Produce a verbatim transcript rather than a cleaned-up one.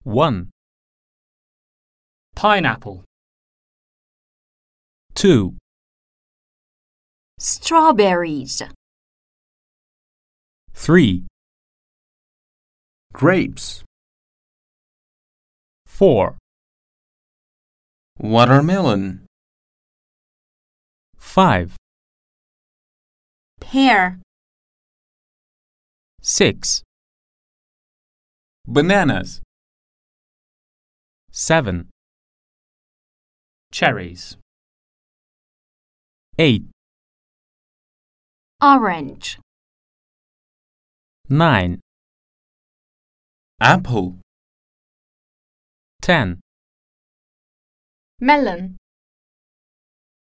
one, pineapple, two, strawberries, three, grapes, four, watermelon, five, pear, six, bananas, seven, cherries, eight, orange, nine, apple, ten, melon.